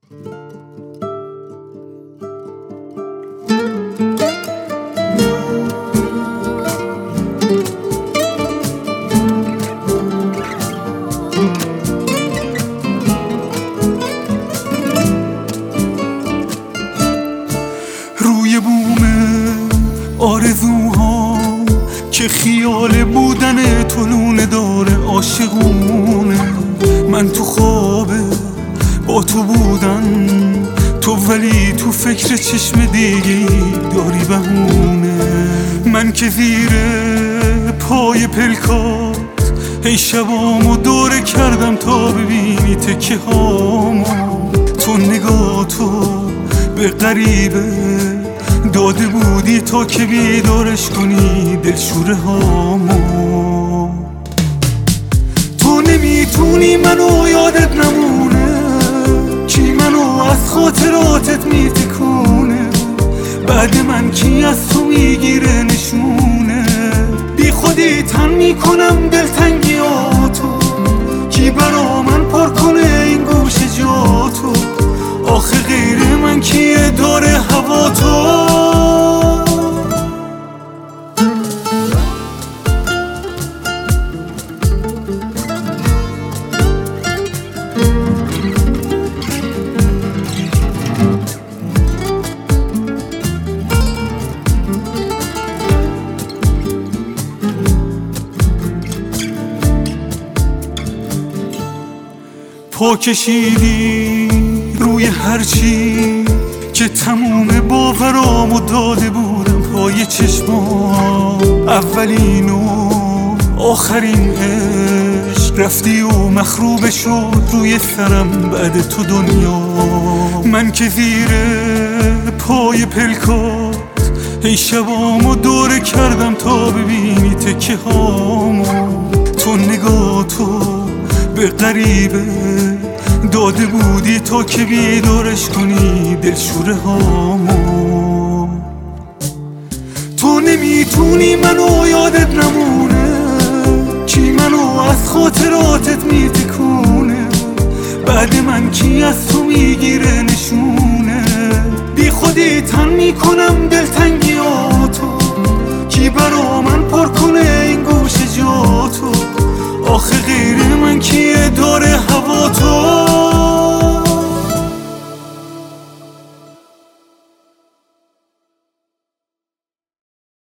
روی بوم آرزوها که خیال بودن تو لونه داره عاشقونه. من تو خواب با تو بودن تو، ولی تو فکر چشم دیگه داری بهونه. من که زیر پای پلکات هی شبامو دوره کردم تا ببینی تکه هامو. تو نگاه تو به غریبه داده بودی تا که بیدارش کنی دلشوره هامو. تو نمیتونی منو یادت نمونه، کی منو از خاطراتت میتکونه. بعد من کی از تو میگیره نشونه، بی خودی تن میکنم دلتنگیاتو. کی برا من پر کنه این گوشه جاتو، آخه غیر من کیه داره هوا تو. پا کشیدی روی هرچی که تموم باورامو داده بودم پای چشمام. اولین و آخرین عشق رفتی و مخروبه شد روی سرم بعد تو دنیا. من که زیر پای پلکات هی شبامو دوره کردم تا ببینی تکه هامو. تو نگاه تو به غریبه داده بودی تا که بیدارش کنی دلشوره هامو. تو نمیتونی منو یادت نمونه، کی منو از خاطراتت میتکونه. بعد من کی از تو میگیره نشونه، بی خودی تن میکنم دلتنگیاتو. کی برا من پر کنه